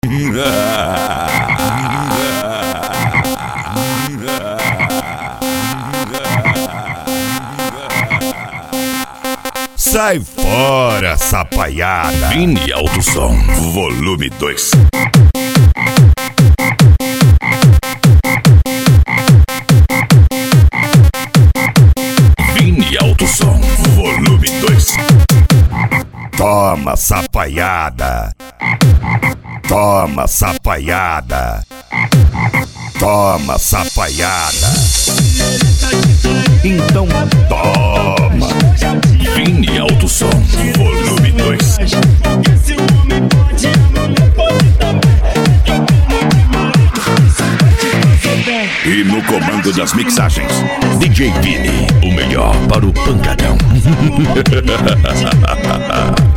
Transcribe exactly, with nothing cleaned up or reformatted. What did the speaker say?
Sai fora, sapaiada. Vini Alto Som, volume dois. Vini Alto Som, volume dois. Toma, sapaiada. Toma, sapaiada. Toma, sapaiada. Então toma. Vini Alto Som, volume dois. E no comando das mixagens, D J Vini, o melhor para o pancadão.